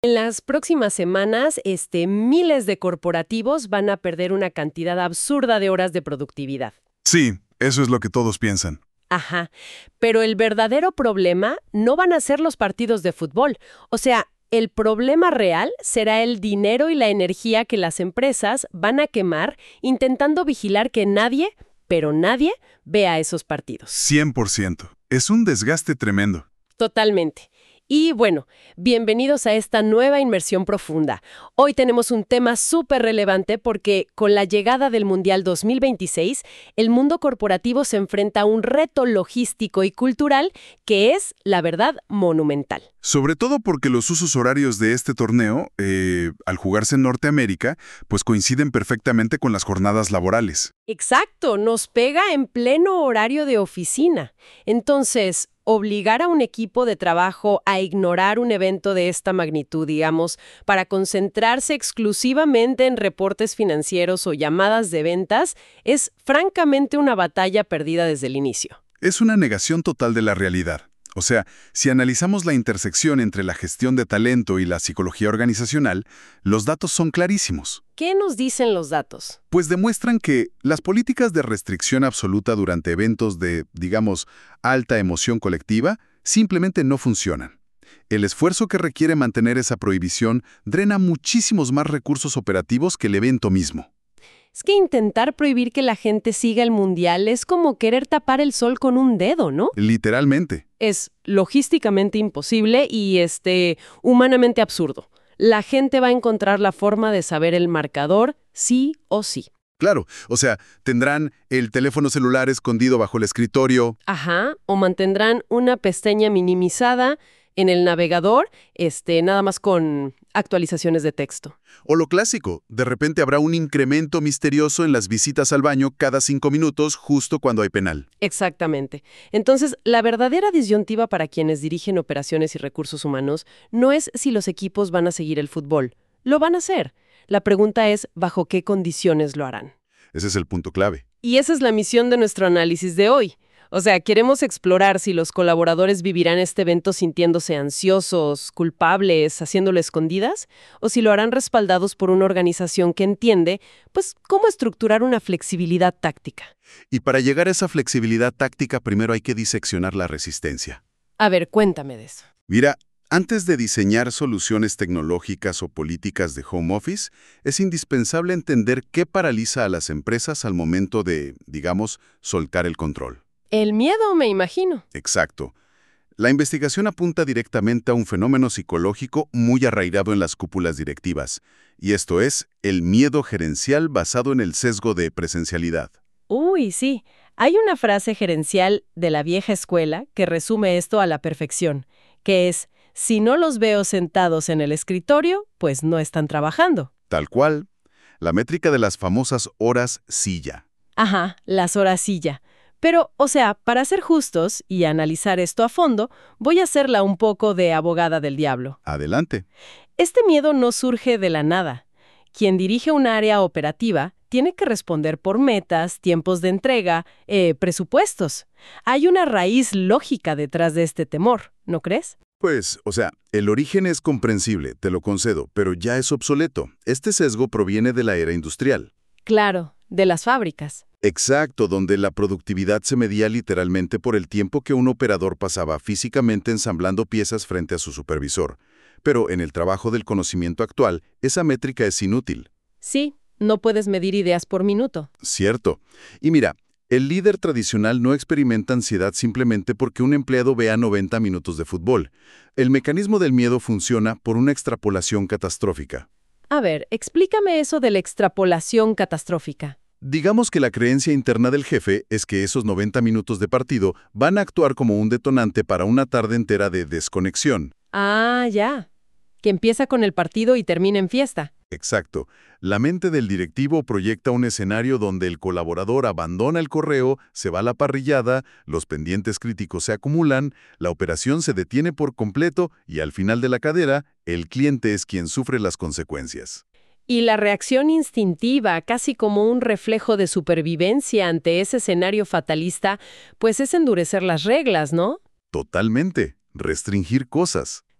En las próximas semanas, miles de corporativos van a perder una cantidad absurda de horas de productividad. Sí, eso es lo que todos piensan. Ajá. Pero el verdadero problema no van a ser los partidos de fútbol. O sea, el problema real será el dinero y la energía que las empresas van a quemar intentando vigilar que nadie, pero nadie, vea esos partidos. 100%. Es un desgaste tremendo. Totalmente. Y bueno, bienvenidos a esta nueva inmersión profunda. Hoy tenemos un tema súper relevante porque con la llegada del Mundial 2026, el mundo corporativo se enfrenta a un reto logístico y cultural que es, la verdad, monumental. Sobre todo porque los usos horarios de este torneo, al jugarse en Norteamérica, pues coinciden perfectamente con las jornadas laborales. Exacto, nos pega en pleno horario de oficina. Entonces, obligar a un equipo de trabajo a ignorar un evento de esta magnitud, digamos, para concentrarse exclusivamente en reportes financieros o llamadas de ventas, es francamente una batalla perdida desde el inicio. Es una negación total de la realidad. O sea, si analizamos la intersección entre la gestión de talento y la psicología organizacional, los datos son clarísimos. ¿Qué nos dicen los datos? Pues demuestran que las políticas de restricción absoluta durante eventos de, digamos, alta emoción colectiva simplemente no funcionan. El esfuerzo que requiere mantener esa prohibición drena muchísimos más recursos operativos que el evento mismo. Es que intentar prohibir que la gente siga el mundial es como querer tapar el sol con un dedo, ¿no? Literalmente. Es logísticamente imposible y humanamente absurdo. La gente va a encontrar la forma de saber el marcador sí o sí. Claro, o sea, tendrán el teléfono celular escondido bajo el escritorio. Ajá, o mantendrán una pestaña minimizada en el navegador, nada más con actualizaciones de texto. O lo clásico, de repente habrá un incremento misterioso en las visitas al baño cada 5 minutos justo cuando hay penal. Exactamente. Entonces, la verdadera disyuntiva para quienes dirigen operaciones y recursos humanos no es si los equipos van a seguir el fútbol. Lo van a hacer. La pregunta es, ¿bajo qué condiciones lo harán? Ese es el punto clave. Y esa es la misión de nuestro análisis de hoy. O sea, queremos explorar si los colaboradores vivirán este evento sintiéndose ansiosos, culpables, haciéndolo escondidas, o si lo harán respaldados por una organización que entiende, pues, cómo estructurar una flexibilidad táctica. Y para llegar a esa flexibilidad táctica, primero hay que diseccionar la resistencia. A ver, cuéntame de eso. Mira, antes de diseñar soluciones tecnológicas o políticas de home office, es indispensable entender qué paraliza a las empresas al momento de, digamos, soltar el control. El miedo, me imagino. Exacto. La investigación apunta directamente a un fenómeno psicológico muy arraigado en las cúpulas directivas, y esto es el miedo gerencial basado en el sesgo de presencialidad. Uy, sí. Hay una frase gerencial de la vieja escuela que resume esto a la perfección, que es, si no los veo sentados en el escritorio, pues no están trabajando. Tal cual, la métrica de las famosas horas silla. Ajá, las horas silla. Pero, o sea, para ser justos y analizar esto a fondo, voy a hacerla un poco de abogada del diablo. Adelante. Este miedo no surge de la nada. Quien dirige un área operativa tiene que responder por metas, tiempos de entrega, presupuestos. Hay una raíz lógica detrás de este temor, ¿no crees? Pues, o sea, el origen es comprensible, te lo concedo, pero ya es obsoleto. Este sesgo proviene de la era industrial. Claro, de las fábricas. Exacto, donde la productividad se medía literalmente por el tiempo que un operador pasaba físicamente ensamblando piezas frente a su supervisor. Pero en el trabajo del conocimiento actual, esa métrica es inútil. Sí, no puedes medir ideas por minuto. Cierto. Y mira, el líder tradicional no experimenta ansiedad simplemente porque un empleado vea 90 minutos de fútbol. El mecanismo del miedo funciona por una extrapolación catastrófica. A ver, explícame eso de la extrapolación catastrófica. Digamos que la creencia interna del jefe es que esos 90 minutos de partido van a actuar como un detonante para una tarde entera de desconexión. Ah, ya. Que empieza con el partido y termina en fiesta. Exacto. La mente del directivo proyecta un escenario donde el colaborador abandona el correo, se va a la parrillada, los pendientes críticos se acumulan, la operación se detiene por completo y al final de la cadena, el cliente es quien sufre las consecuencias. Y la reacción instintiva, casi como un reflejo de supervivencia ante ese escenario fatalista, pues es endurecer las reglas, ¿no? Totalmente. Restringir cosas.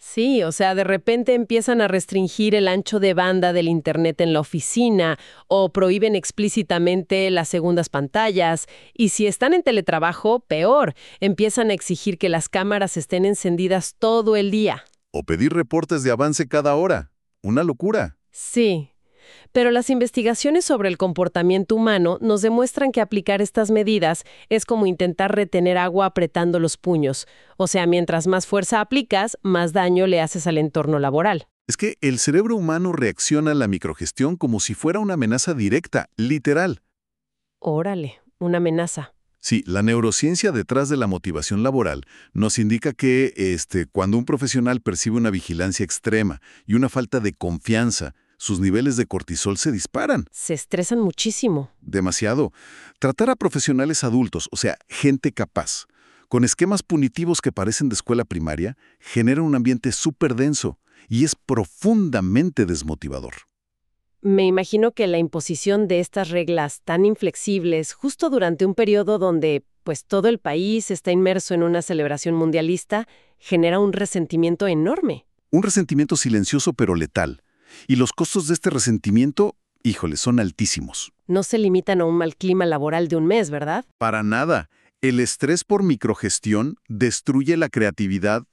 Sí, o sea, de repente empiezan a restringir el ancho de banda del Internet en la oficina o prohíben explícitamente las segundas pantallas. Y si están en teletrabajo, peor, empiezan a exigir que las cámaras estén encendidas todo el día. O pedir reportes de avance cada hora. Una locura. Sí. Pero las investigaciones sobre el comportamiento humano nos demuestran que aplicar estas medidas es como intentar retener agua apretando los puños. O sea, mientras más fuerza aplicas, más daño le haces al entorno laboral. Es que el cerebro humano reacciona a la microgestión como si fuera una amenaza directa, literal. Órale, una amenaza. Sí, la neurociencia detrás de la motivación laboral nos indica que cuando un profesional percibe una vigilancia extrema y una falta de confianza, sus niveles de cortisol se disparan. Se estresan muchísimo. Demasiado. Tratar a profesionales adultos, o sea, gente capaz, con esquemas punitivos que parecen de escuela primaria, genera un ambiente súper denso y es profundamente desmotivador. Me imagino que la imposición de estas reglas tan inflexibles justo durante un periodo donde pues todo el país está inmerso en una celebración mundialista genera un resentimiento enorme. Un resentimiento silencioso pero letal. Y los costos de este resentimiento, híjole, son altísimos. No se limitan a un mal clima laboral de un mes, ¿verdad? Para nada. El estrés por microgestión destruye la creatividad,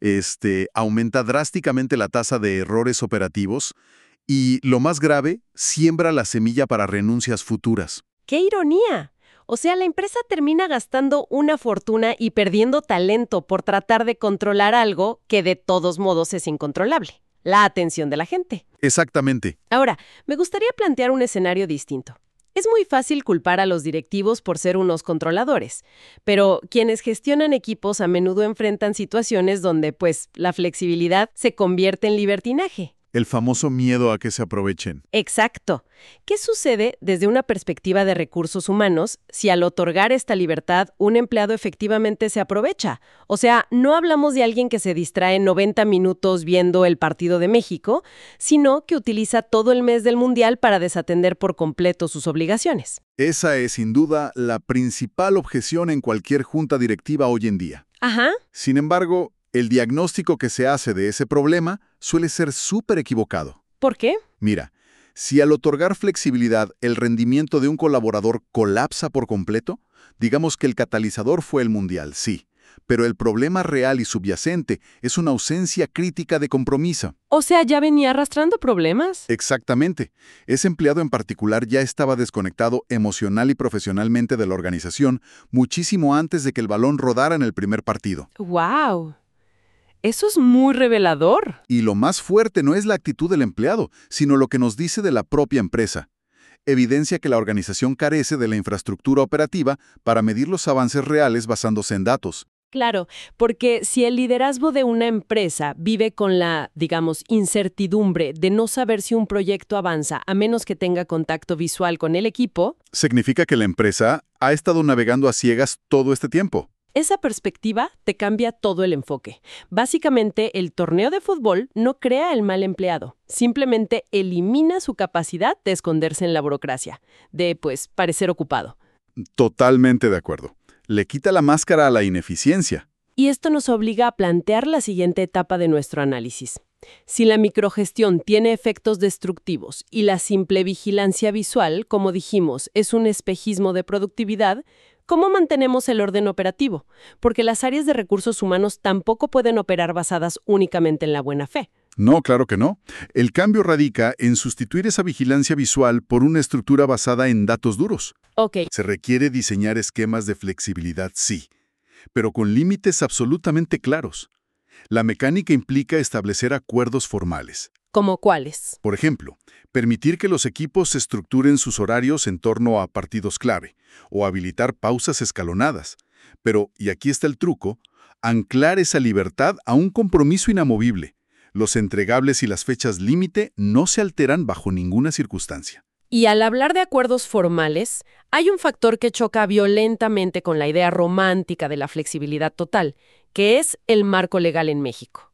aumenta drásticamente la tasa de errores operativos y, lo más grave, siembra la semilla para renuncias futuras. ¡Qué ironía! O sea, la empresa termina gastando una fortuna y perdiendo talento por tratar de controlar algo que de todos modos es incontrolable. La atención de la gente. Exactamente. Ahora, me gustaría plantear un escenario distinto. Es muy fácil culpar a los directivos por ser unos controladores, pero quienes gestionan equipos a menudo enfrentan situaciones donde, pues, la flexibilidad se convierte en libertinaje. El famoso miedo a que se aprovechen. Exacto. ¿Qué sucede desde una perspectiva de recursos humanos si al otorgar esta libertad un empleado efectivamente se aprovecha? O sea, no hablamos de alguien que se distrae 90 minutos viendo el partido de México, sino que utiliza todo el mes del Mundial para desatender por completo sus obligaciones. Esa es sin duda la principal objeción en cualquier junta directiva hoy en día. Ajá. Sin embargo, el diagnóstico que se hace de ese problema suele ser súper equivocado. ¿Por qué? Mira, si al otorgar flexibilidad el rendimiento de un colaborador colapsa por completo, digamos que el catalizador fue el Mundial, sí, pero el problema real y subyacente es una ausencia crítica de compromiso. O sea, ¿ya venía arrastrando problemas? Exactamente. Ese empleado en particular ya estaba desconectado emocional y profesionalmente de la organización muchísimo antes de que el balón rodara en el primer partido. ¡Wow! Eso es muy revelador. Y lo más fuerte no es la actitud del empleado, sino lo que nos dice de la propia empresa. Evidencia que la organización carece de la infraestructura operativa para medir los avances reales basándose en datos. Claro, porque si el liderazgo de una empresa vive con la, digamos, incertidumbre de no saber si un proyecto avanza a menos que tenga contacto visual con el equipo, significa que la empresa ha estado navegando a ciegas todo este tiempo. Esa perspectiva te cambia todo el enfoque. Básicamente, el torneo de fútbol no crea el mal empleado, simplemente elimina su capacidad de esconderse en la burocracia, de, pues, parecer ocupado. Totalmente de acuerdo. Le quita la máscara a la ineficiencia. Y esto nos obliga a plantear la siguiente etapa de nuestro análisis. Si la microgestión tiene efectos destructivos y la simple vigilancia visual, como dijimos, es un espejismo de productividad, ¿cómo mantenemos el orden operativo? Porque las áreas de recursos humanos tampoco pueden operar basadas únicamente en la buena fe. No, claro que no. El cambio radica en sustituir esa vigilancia visual por una estructura basada en datos duros. Ok. Se requiere diseñar esquemas de flexibilidad, sí, pero con límites absolutamente claros. La mecánica implica establecer acuerdos formales. ¿Cómo cuáles? Por ejemplo, permitir que los equipos se estructuren sus horarios en torno a partidos clave, o habilitar pausas escalonadas. Pero, y aquí está el truco, anclar esa libertad a un compromiso inamovible. Los entregables y las fechas límite no se alteran bajo ninguna circunstancia. Y al hablar de acuerdos formales, hay un factor que choca violentamente con la idea romántica de la flexibilidad total, que es el marco legal en México.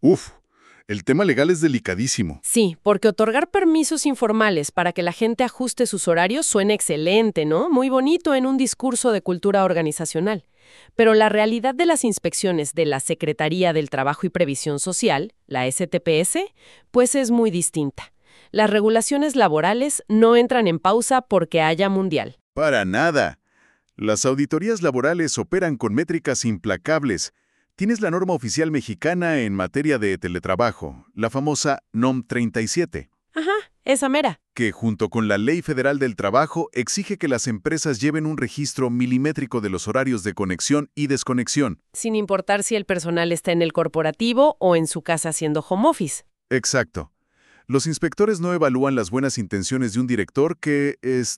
El tema legal es delicadísimo. Sí, porque otorgar permisos informales para que la gente ajuste sus horarios suena excelente, ¿no? Muy bonito en un discurso de cultura organizacional. pero la realidad de las inspecciones de la Secretaría del Trabajo y Previsión Social, la STPS, pues es muy distinta. Las regulaciones laborales no entran en pausa porque haya mundial. Para nada. Las auditorías laborales operan con métricas implacables. Tienes la norma oficial mexicana en materia de teletrabajo, la famosa NOM 37. Ajá, esa mera. Que junto con la Ley Federal del Trabajo exige que las empresas lleven un registro milimétrico de los horarios de conexión y desconexión. Sin importar si el personal está en el corporativo o en su casa haciendo home office. Exacto. Los inspectores no evalúan las buenas intenciones de un director que,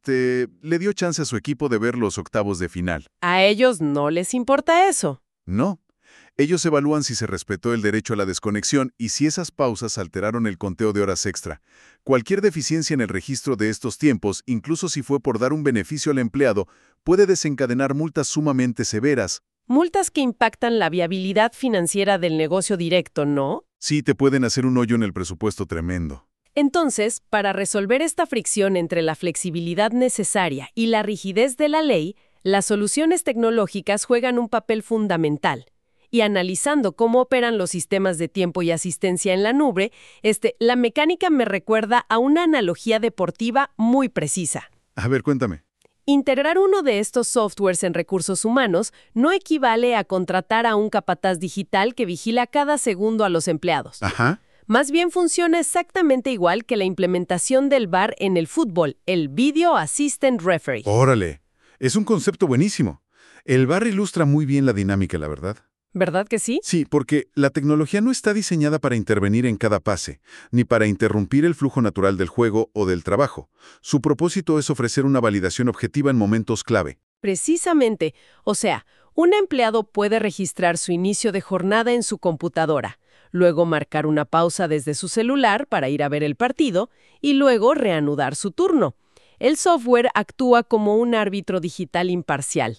le dio chance a su equipo de ver los octavos de final. A ellos no les importa eso. No. Ellos evalúan si se respetó el derecho a la desconexión y si esas pausas alteraron el conteo de horas extra. Cualquier deficiencia en el registro de estos tiempos, incluso si fue por dar un beneficio al empleado, puede desencadenar multas sumamente severas. Multas que impactan la viabilidad financiera del negocio directo, ¿no? Sí, te pueden hacer un hoyo en el presupuesto tremendo. Entonces, para resolver esta fricción entre la flexibilidad necesaria y la rigidez de la ley, las soluciones tecnológicas juegan un papel fundamental. Y analizando cómo operan los sistemas de tiempo y asistencia en la nube, la mecánica me recuerda a una analogía deportiva muy precisa. A ver, cuéntame. Integrar uno de estos softwares en recursos humanos no equivale a contratar a un capataz digital que vigila cada segundo a los empleados. Ajá. Más bien funciona exactamente igual que la implementación del VAR en el fútbol, el Video Assistant Referee. Órale, es un concepto buenísimo. El VAR ilustra muy bien la dinámica, la verdad. ¿Verdad que sí? Sí, porque la tecnología no está diseñada para intervenir en cada pase, ni para interrumpir el flujo natural del juego o del trabajo. Su propósito es ofrecer una validación objetiva en momentos clave. Precisamente. O sea, un empleado puede registrar su inicio de jornada en su computadora, luego marcar una pausa desde su celular para ir a ver el partido y luego reanudar su turno. El software actúa como un árbitro digital imparcial.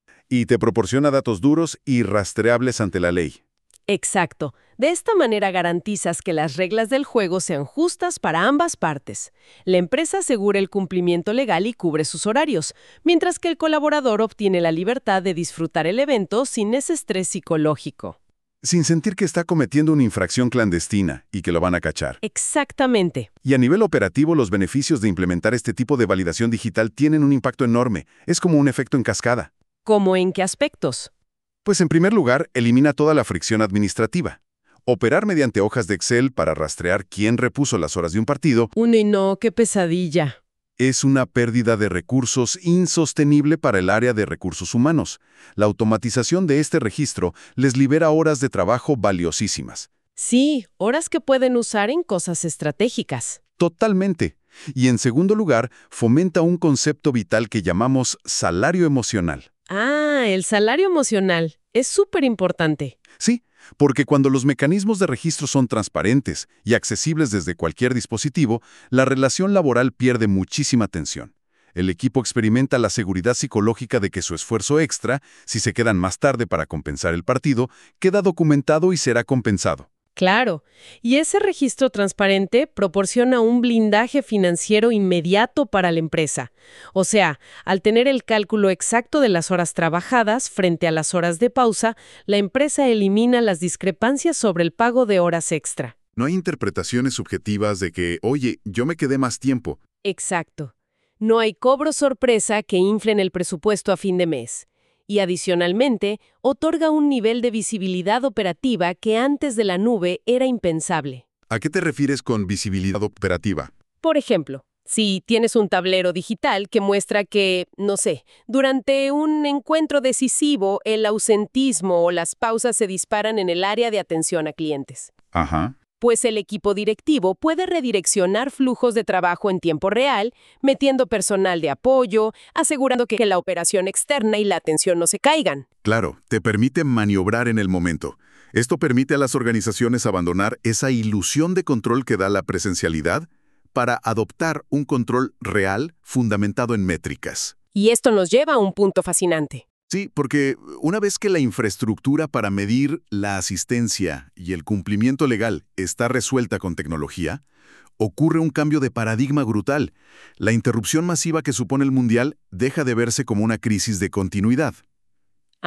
Y te proporciona datos duros y rastreables ante la ley. Exacto. De esta manera garantizas que las reglas del juego sean justas para ambas partes. La empresa asegura el cumplimiento legal y cubre sus horarios, mientras que el colaborador obtiene la libertad de disfrutar el evento sin ese estrés psicológico. Sin sentir que está cometiendo una infracción clandestina y que lo van a cachar. Exactamente. Y a nivel operativo, los beneficios de implementar este tipo de validación digital tienen un impacto enorme. Es como un efecto en cascada. ¿Cómo en qué aspectos? Pues en primer lugar, elimina toda la fricción administrativa. Operar mediante hojas de Excel para rastrear quién repuso las horas de un partido Uy, no, qué pesadilla. es una pérdida de recursos insostenible para el área de recursos humanos. La automatización de este registro les libera horas de trabajo valiosísimas. Sí, horas que pueden usar en cosas estratégicas. Totalmente. Y en segundo lugar, fomenta un concepto vital que llamamos salario emocional. Ah, el salario emocional. Es súper importante. Sí, porque cuando los mecanismos de registro son transparentes y accesibles desde cualquier dispositivo, la relación laboral pierde muchísima tensión. El equipo experimenta la seguridad psicológica de que su esfuerzo extra, si se quedan más tarde para compensar el partido, queda documentado y será compensado. Claro, y ese registro transparente proporciona un blindaje financiero inmediato para la empresa. O sea, al tener el cálculo exacto de las horas trabajadas frente a las horas de pausa, la empresa elimina las discrepancias sobre el pago de horas extra. No hay interpretaciones subjetivas de que, oye, yo me quedé más tiempo. Exacto. No hay cobro sorpresa que inflen el presupuesto a fin de mes. Y adicionalmente, otorga un nivel de visibilidad operativa que antes de la nube era impensable. ¿A qué te refieres con visibilidad operativa? Por ejemplo, si tienes un tablero digital que muestra que, no sé, durante un encuentro decisivo, el ausentismo o las pausas se disparan en el área de atención a clientes. Ajá. Pues el equipo directivo puede redireccionar flujos de trabajo en tiempo real, metiendo personal de apoyo, asegurando que la operación externa y la atención no se caigan. Claro, te permite maniobrar en el momento. Esto permite a las organizaciones abandonar esa ilusión de control que da la presencialidad para adoptar un control real fundamentado en métricas. Y esto nos lleva a un punto fascinante. Sí, porque una vez que la infraestructura para medir la asistencia y el cumplimiento legal está resuelta con tecnología, ocurre un cambio de paradigma brutal. La interrupción masiva que supone el Mundial deja de verse como una crisis de continuidad. Ajá.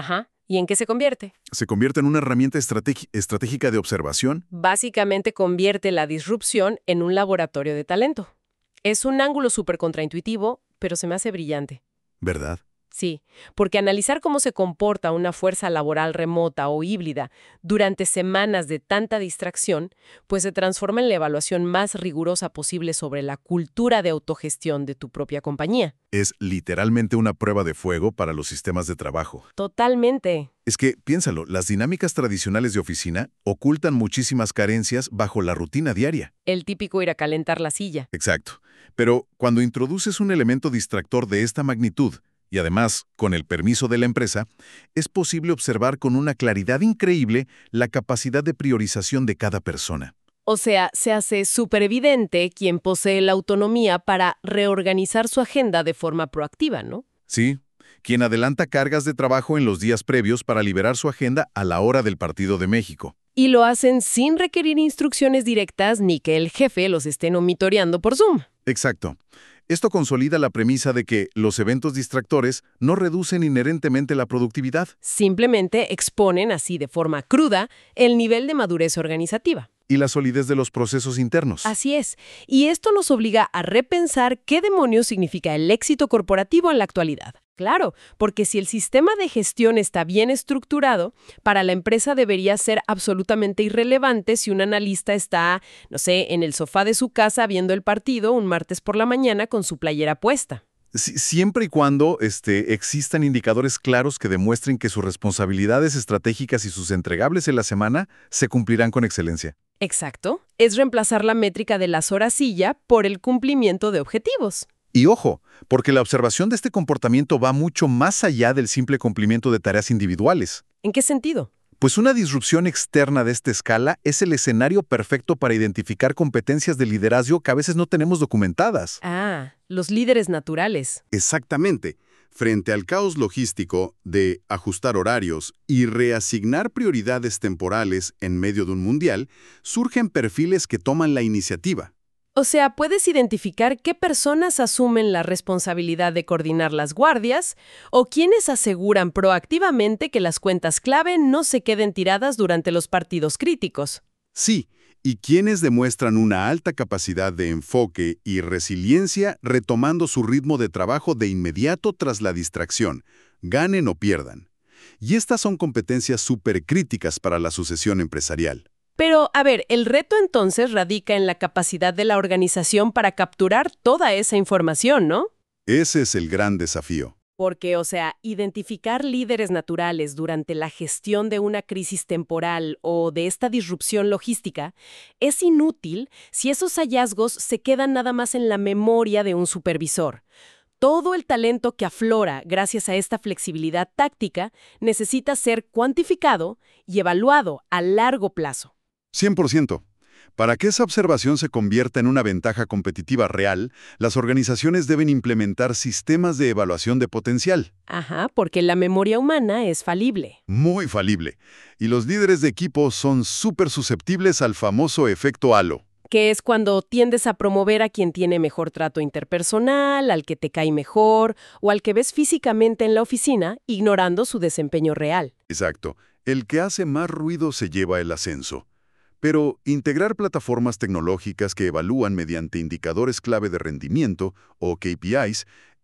¿Y en qué se convierte? Se convierte en una herramienta estratégica de observación. Básicamente convierte la disrupción en un laboratorio de talento. Es un ángulo súper contraintuitivo, pero se me hace brillante. ¿Verdad? Sí, porque analizar cómo se comporta una fuerza laboral remota o híbrida durante semanas de tanta distracción, pues se transforma en la evaluación más rigurosa posible sobre la cultura de autogestión de tu propia compañía. Es literalmente una prueba de fuego para los sistemas de trabajo. Totalmente. Es que, piénsalo, las dinámicas tradicionales de oficina ocultan muchísimas carencias bajo la rutina diaria. El típico ir a calentar la silla. Exacto. Pero cuando introduces un elemento distractor de esta magnitud, y además, con el permiso de la empresa, es posible observar con una claridad increíble la capacidad de priorización de cada persona. O sea, se hace súper evidente quién posee la autonomía para reorganizar su agenda de forma proactiva, ¿no? Sí, quien adelanta cargas de trabajo en los días previos para liberar su agenda a la hora del Partido de México. Y lo hacen sin requerir instrucciones directas ni que el jefe los esté monitoreando por Zoom. Exacto. Esto consolida la premisa de que los eventos distractores no reducen inherentemente la productividad. Simplemente exponen así de forma cruda el nivel de madurez organizativa. Y la solidez de los procesos internos. Así es. Y esto nos obliga a repensar qué demonios significa el éxito corporativo en la actualidad. Claro, porque si el sistema de gestión está bien estructurado, para la empresa debería ser absolutamente irrelevante si un analista está, no sé, en el sofá de su casa viendo el partido un martes por la mañana con su playera puesta. Siempre y cuando existan indicadores claros que demuestren que sus responsabilidades estratégicas y sus entregables en la semana se cumplirán con excelencia. Exacto. Es reemplazar la métrica de las horas silla por el cumplimiento de objetivos. Y ojo, porque la observación de este comportamiento va mucho más allá del simple cumplimiento de tareas individuales. ¿En qué sentido? Pues una disrupción externa de esta escala es el escenario perfecto para identificar competencias de liderazgo que a veces no tenemos documentadas. Ah, los líderes naturales. Exactamente. Frente al caos logístico de ajustar horarios y reasignar prioridades temporales en medio de un mundial, surgen perfiles que toman la iniciativa. O sea, puedes identificar qué personas asumen la responsabilidad de coordinar las guardias o quienes aseguran proactivamente que las cuentas clave no se queden tiradas durante los partidos críticos. Sí, y quienes demuestran una alta capacidad de enfoque y resiliencia retomando su ritmo de trabajo de inmediato tras la distracción, ganen o pierdan. Y estas son competencias supercríticas para la sucesión empresarial. Pero, a ver, el reto entonces radica en la capacidad de la organización para capturar toda esa información, ¿no? Ese es el gran desafío. Porque, o sea, identificar líderes naturales durante la gestión de una crisis temporal o de esta disrupción logística es inútil si esos hallazgos se quedan nada más en la memoria de un supervisor. Todo el talento que aflora gracias a esta flexibilidad táctica necesita ser cuantificado y evaluado a largo plazo. 100%. Para que esa observación se convierta en una ventaja competitiva real, las organizaciones deben implementar sistemas de evaluación de potencial. Ajá, porque la memoria humana es falible. Muy falible. Y los líderes de equipo son súper susceptibles al famoso efecto halo. Que es cuando tiendes a promover a quien tiene mejor trato interpersonal, al que te cae mejor o al que ves físicamente en la oficina, ignorando su desempeño real. Exacto. El que hace más ruido se lleva el ascenso. Pero integrar plataformas tecnológicas que evalúan mediante indicadores clave de rendimiento, o KPIs,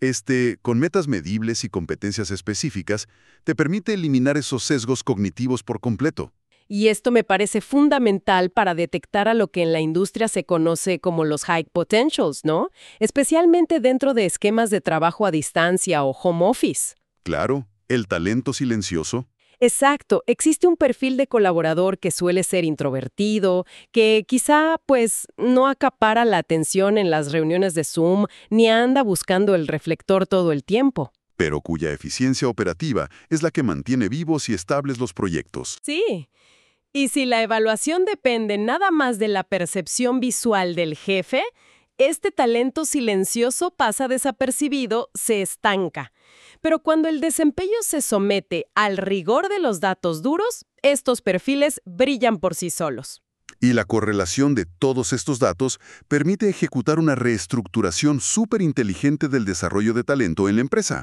con metas medibles y competencias específicas, te permite eliminar esos sesgos cognitivos por completo. Y esto me parece fundamental para detectar a lo que en la industria se conoce como los high potentials, ¿no? Especialmente dentro de esquemas de trabajo a distancia o home office. Claro, el talento silencioso. Exacto, existe un perfil de colaborador que suele ser introvertido, que quizá pues no acapara la atención en las reuniones de Zoom ni anda buscando el reflector todo el tiempo. Pero cuya eficiencia operativa es la que mantiene vivos y estables los proyectos. Sí, y si la evaluación depende nada más de la percepción visual del jefe, este talento silencioso pasa desapercibido, se estanca. Pero cuando el desempeño se somete al rigor de los datos duros, estos perfiles brillan por sí solos. Y la correlación de todos estos datos permite ejecutar una reestructuración súper inteligente del desarrollo de talento en la empresa.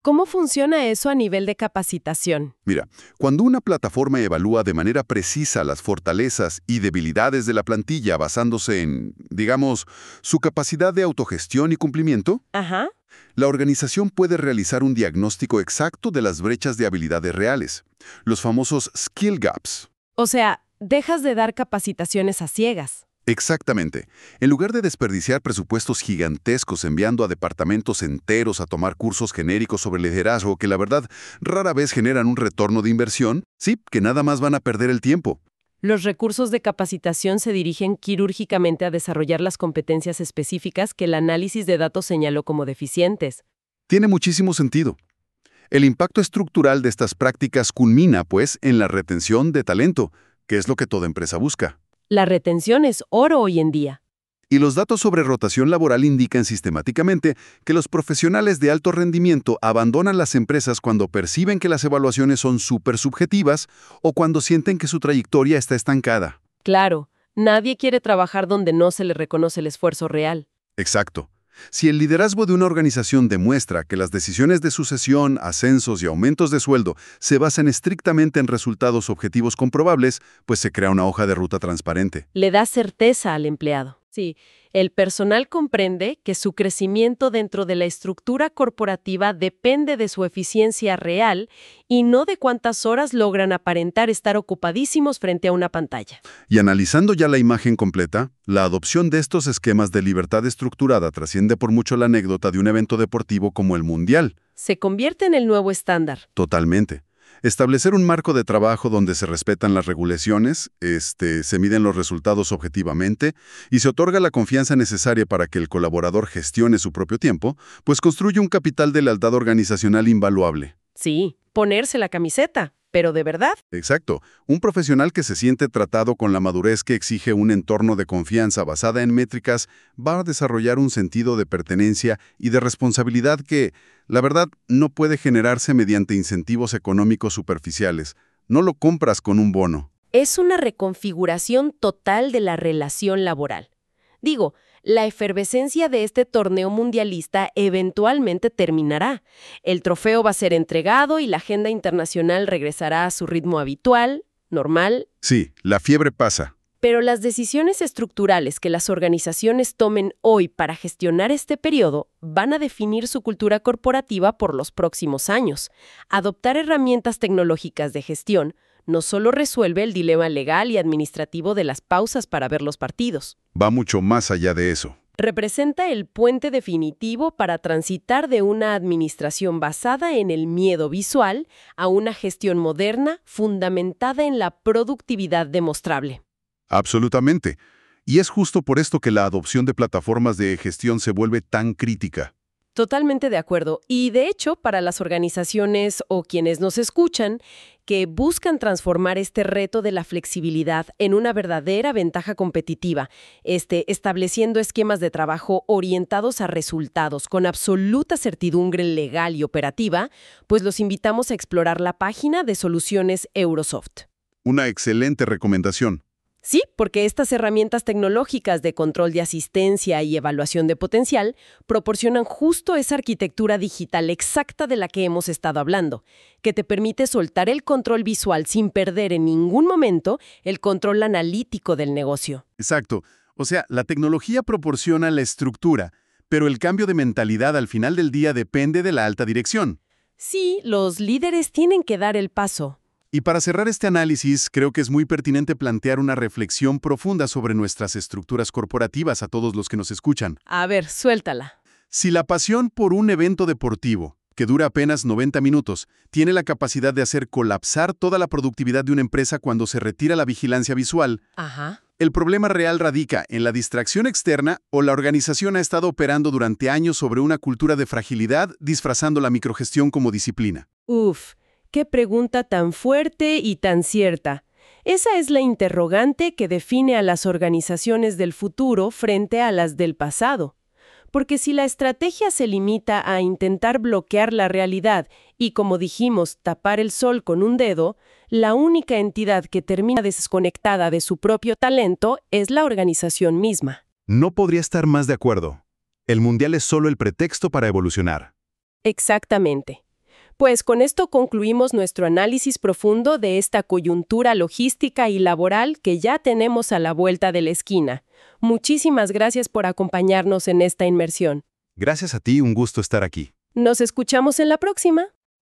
¿Cómo funciona eso a nivel de capacitación? Mira, cuando una plataforma evalúa de manera precisa las fortalezas y debilidades de la plantilla basándose en, digamos, su capacidad de autogestión y cumplimiento, Ajá. la organización puede realizar un diagnóstico exacto de las brechas de habilidades reales, los famosos skill gaps. O sea, dejas de dar capacitaciones a ciegas. Exactamente. En lugar de desperdiciar presupuestos gigantescos enviando a departamentos enteros a tomar cursos genéricos sobre liderazgo que la verdad rara vez generan un retorno de inversión, sí, que nada más van a perder el tiempo. Los recursos de capacitación se dirigen quirúrgicamente a desarrollar las competencias específicas que el análisis de datos señaló como deficientes. Tiene muchísimo sentido. El impacto estructural de estas prácticas culmina, pues, en la retención de talento, que es lo que toda empresa busca. La retención es oro hoy en día. Y los datos sobre rotación laboral indican sistemáticamente que los profesionales de alto rendimiento abandonan las empresas cuando perciben que las evaluaciones son súper subjetivas o cuando sienten que su trayectoria está estancada. Claro, nadie quiere trabajar donde no se le reconoce el esfuerzo real. Exacto. Si el liderazgo de una organización demuestra que las decisiones de sucesión, ascensos y aumentos de sueldo se basan estrictamente en resultados objetivos comprobables, pues se crea una hoja de ruta transparente. Le da certeza al empleado. Sí, el personal comprende que su crecimiento dentro de la estructura corporativa depende de su eficiencia real y no de cuántas horas logran aparentar estar ocupadísimos frente a una pantalla. Y analizando ya la imagen completa, la adopción de estos esquemas de libertad estructurada trasciende por mucho la anécdota de un evento deportivo como el Mundial. Se convierte en el nuevo estándar. Totalmente. Establecer un marco de trabajo donde se respetan las regulaciones, se miden los resultados objetivamente y se otorga la confianza necesaria para que el colaborador gestione su propio tiempo, pues construye un capital de lealtad organizacional invaluable. Sí, ponerse la camiseta, pero de verdad. Exacto. Un profesional que se siente tratado con la madurez que exige un entorno de confianza basada en métricas va a desarrollar un sentido de pertenencia y de responsabilidad que, la verdad, no puede generarse mediante incentivos económicos superficiales. No lo compras con un bono. Es una reconfiguración total de la relación laboral. Digo, la efervescencia de este torneo mundialista eventualmente terminará. El trofeo va a ser entregado y la agenda internacional regresará a su ritmo habitual, normal. Sí, la fiebre pasa. Pero las decisiones estructurales que las organizaciones tomen hoy para gestionar este periodo van a definir su cultura corporativa por los próximos años. Adoptar herramientas tecnológicas de gestión no solo resuelve el dilema legal y administrativo de las pausas para ver los partidos. Va mucho más allá de eso. Representa el puente definitivo para transitar de una administración basada en el miedo visual a una gestión moderna fundamentada en la productividad demostrable. Absolutamente. Y es justo por esto que la adopción de plataformas de gestión se vuelve tan crítica. Totalmente de acuerdo. Y de hecho, para las organizaciones o quienes nos escuchan, que buscan transformar este reto de la flexibilidad en una verdadera ventaja competitiva, estableciendo esquemas de trabajo orientados a resultados con absoluta certidumbre legal y operativa, pues los invitamos a explorar la página de Soluciones Eurosoft. Una excelente recomendación. Sí, porque estas herramientas tecnológicas de control de asistencia y evaluación de potencial proporcionan justo esa arquitectura digital exacta de la que hemos estado hablando, que te permite soltar el control visual sin perder en ningún momento el control analítico del negocio. Exacto. O sea, la tecnología proporciona la estructura, pero el cambio de mentalidad al final del día depende de la alta dirección. Sí, los líderes tienen que dar el paso. Y para cerrar este análisis, creo que es muy pertinente plantear una reflexión profunda sobre nuestras estructuras corporativas a todos los que nos escuchan. A ver, suéltala. Si la pasión por un evento deportivo, que dura apenas 90 minutos, tiene la capacidad de hacer colapsar toda la productividad de una empresa cuando se retira la vigilancia visual, Ajá. el problema real radica en la distracción externa o la organización ha estado operando durante años sobre una cultura de fragilidad disfrazando la microgestión como disciplina. Uf. ¡Qué pregunta tan fuerte y tan cierta! Esa es la interrogante que define a las organizaciones del futuro frente a las del pasado. Porque si la estrategia se limita a intentar bloquear la realidad y, como dijimos, tapar el sol con un dedo, la única entidad que termina desconectada de su propio talento es la organización misma. No podría estar más de acuerdo. El Mundial es solo el pretexto para evolucionar. Exactamente. Pues con esto concluimos nuestro análisis profundo de esta coyuntura logística y laboral que ya tenemos a la vuelta de la esquina. Muchísimas gracias por acompañarnos en esta inmersión. Gracias a ti, un gusto estar aquí. Nos escuchamos en la próxima.